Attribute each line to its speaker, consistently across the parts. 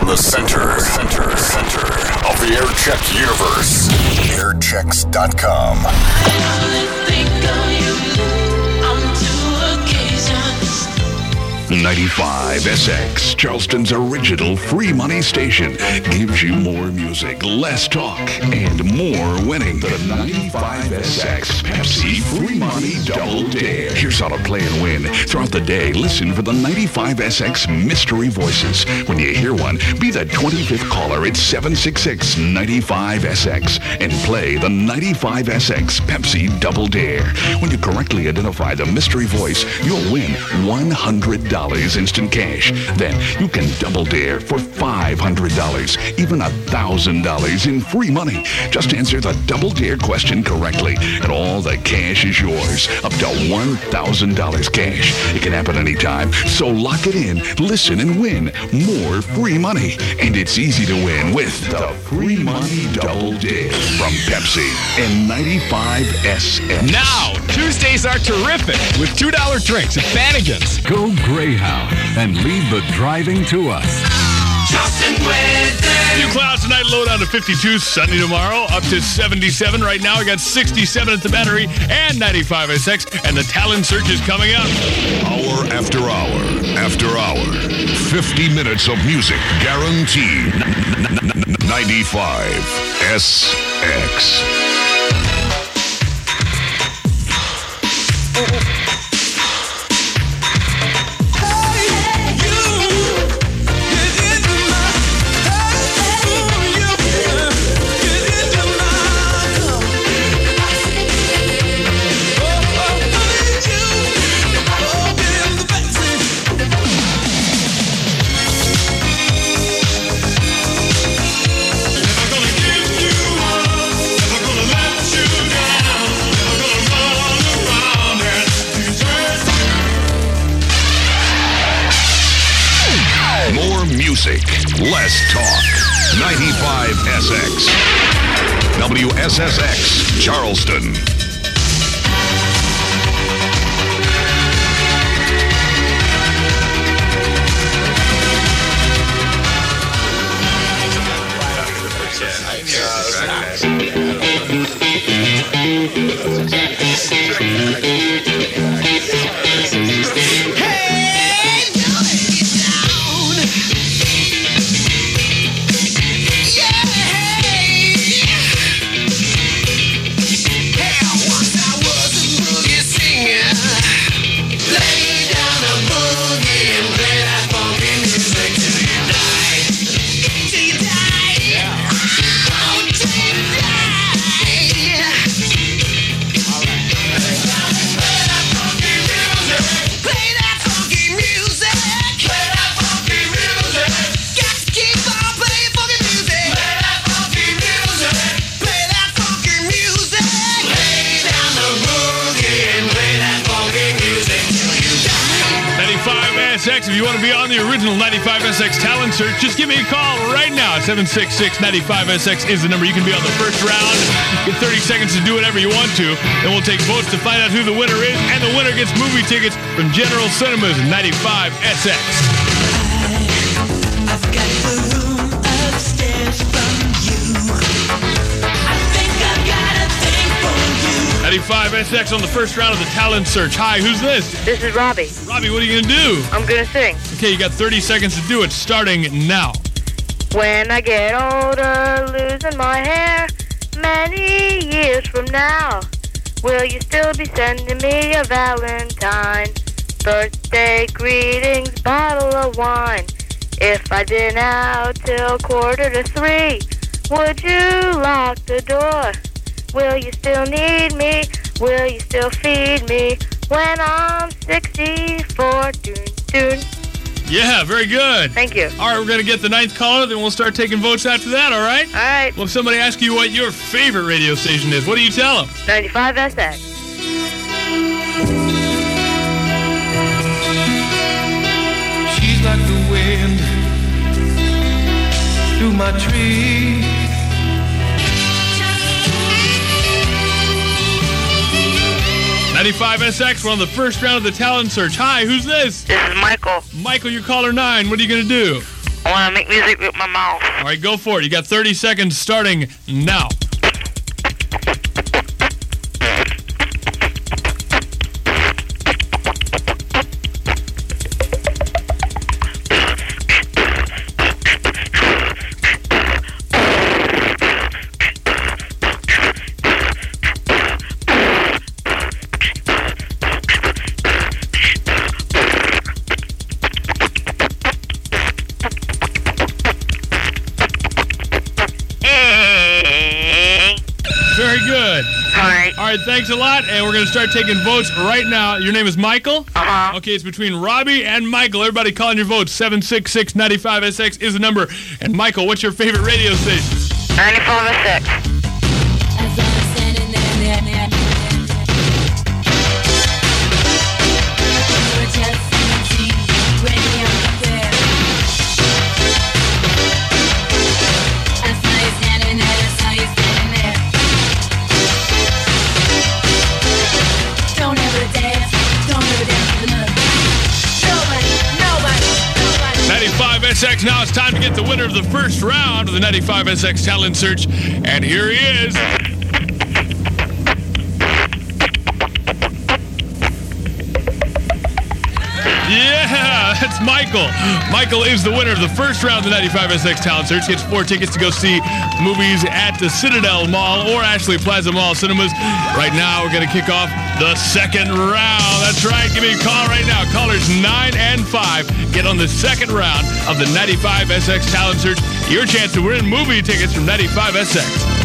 Speaker 1: the center of the Aircheck universe. Airchecks.com.
Speaker 2: 95SX, Charleston's original free money station, gives you more music, less talk, and more winning. The 95SX Pepsi Free Money Double Dare. Here's how to play and win. Throughout the day, listen for the 95SX mystery voices. When you hear one, be the 25th caller at 766-95SX and play the 95SX Pepsi Double Dare. When you correctly identify the mystery voice, you'll win $100 instant cash. Then you can double dare for $500, even $1,000 in free money. Just answer the double dare question correctly, and all the cash is yours. Up to $1,000 cash. It can happen anytime, so lock it in, listen, and win more free money. And it's easy to win with the Free Money Double Dare from Pepsi and 95SX.
Speaker 3: Now, Tuesdays are terrific with $2 drinks at Bannigan's.
Speaker 4: Go Greyhound and leave the driving to us.
Speaker 5: Charleston weather.
Speaker 3: Few clouds tonight, low down to 52. Sunny tomorrow, up to 77. Right now, we got 67 at the Battery and 95SX, and the talent search is coming up.
Speaker 2: Hour after hour after hour. 50 minutes of music guaranteed. 95SX. Music, less talk. 95SX. WSSX, Charleston.
Speaker 3: If you want to be on the original 95SX talent search, just give me a call right now. 766-95SX is the number. You can be on the first round. Get 30 seconds to do whatever you want to. Then we'll take votes to find out who the winner is. And the winner gets movie tickets from General Cinemas and 95SX.
Speaker 5: I've got the room upstairs from you. I think I've got a thing for you.
Speaker 3: 95SX on the first round of the talent search. Hi, who's this?
Speaker 6: This is Robbie.
Speaker 3: Robbie, what are you going to do?
Speaker 6: I'm going to sing.
Speaker 3: Okay, you got 30 seconds to do it, starting now.
Speaker 6: When I get older, losing my hair, many years from now, will you still be sending me a Valentine? Birthday greetings, bottle of wine. If I'd been out till 2:45, would you lock the door? Will you still need me? Will you still feed me when I'm 64? Doon, doon.
Speaker 3: Yeah, very good.
Speaker 6: Thank you.
Speaker 3: All right, we're going to get the 9th caller, then we'll start taking votes after that, all right?
Speaker 6: All right.
Speaker 3: Well, if somebody asks you what your favorite radio station is, what do you tell them?
Speaker 6: 95SX.
Speaker 5: She's like the wind through my tree.
Speaker 3: 95SX, we're on the first round of the talent search. Hi, who's this?
Speaker 6: This is Michael.
Speaker 3: Michael, you're caller 9. What are you going to do?
Speaker 6: I want to make music with my mouth.
Speaker 3: All right, go for it. You got 30 seconds starting now. Very good. All right, thanks a lot, and we're going to start taking votes right now. Your name is Michael?
Speaker 6: Uh-huh.
Speaker 3: Okay, it's between Robbie and Michael. Everybody calling your votes. 766-95SX is the number. And Michael, what's your favorite radio station?
Speaker 6: 95SX.
Speaker 3: SX. Now it's time to get the winner of the first round of the 95SX Talent Search. And here he is. Yeah, that's Michael. Michael is the winner of the first round of the 95SX Talent Search. Gets 4 tickets to go see movies at the Citadel Mall or Ashley Plaza Mall Cinemas. Right now, we're going to kick off the second round. That's right. Give me a call right now. Callers 9 and 5 get on the second round of the 95SX Talent Search. Your chance to win movie tickets from 95SX.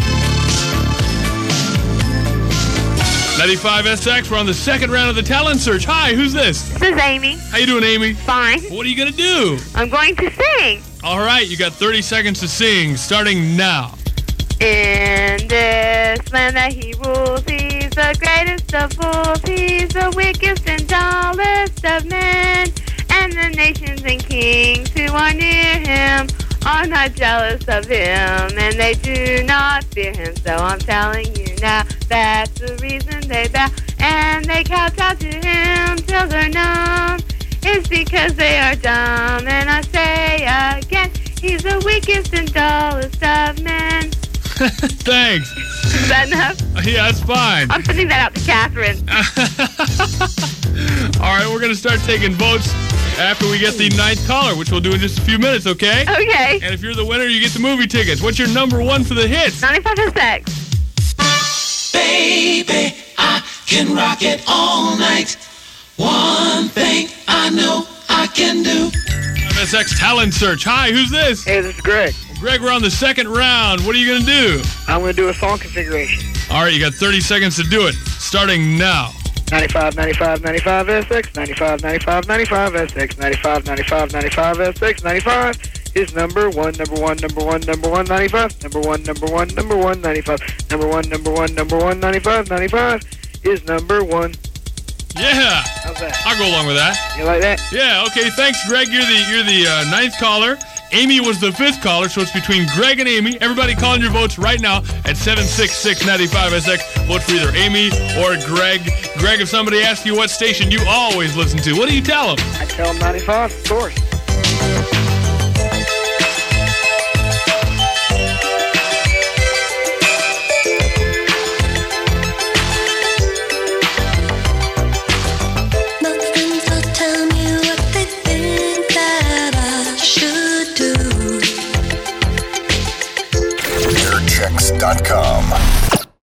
Speaker 3: 95SX, we're on the second round of the Talent Search. Hi, who's this?
Speaker 6: This is Amy.
Speaker 3: How you doing, Amy?
Speaker 6: Fine.
Speaker 3: What are you going to do?
Speaker 6: I'm going to sing.
Speaker 3: All right, you got 30 seconds to sing, starting now.
Speaker 6: In this land that he rules, he's the greatest of fools. He's the wickedest and dullest of men. And the nations and kings who are near him are not jealous of him, and they do not fear him. So I'm telling you now, that's the reason they bow and they kowtow to him till they're numb. It's because they are dumb. And I say again, he's the weakest and dullest of men.
Speaker 3: Thanks.
Speaker 6: Is that enough?
Speaker 3: Yeah, that's fine.
Speaker 6: I'm sending that out to Catherine.
Speaker 3: All right, we're going to start taking votes after we get the ninth caller, which we'll do in just a few minutes, okay?
Speaker 6: Okay.
Speaker 3: And if you're the winner, you get the movie tickets. What's your number one for the hits?
Speaker 6: 95SX.
Speaker 5: Baby, I can rock it all night. One thing I know I can do.
Speaker 3: SX Talent Search. Hi, who's this?
Speaker 7: Hey, this is Greg.
Speaker 3: Greg, we're on the second round. What are you going to do?
Speaker 7: I'm going to do a song configuration.
Speaker 3: All right, you got 30 seconds to do it, starting now.
Speaker 7: 95, 95, 95 SX, 95, 95, 95 SX, 95, 95, 95 SX, 95 is number one, 95, number one, 95, number one, 95 is number one.
Speaker 3: Yeah.
Speaker 7: How's that?
Speaker 3: I'll go along with that.
Speaker 7: You like that?
Speaker 3: Yeah, okay, thanks, Greg. You're the ninth caller. Amy was the fifth caller, so it's between Greg and Amy. Everybody calling your votes right now at 766-95SX. Vote for either Amy or Greg. Greg, if somebody asks you what station you always listen to, what do you tell them?
Speaker 7: I tell them 95, of course.
Speaker 1: Airchecks.com.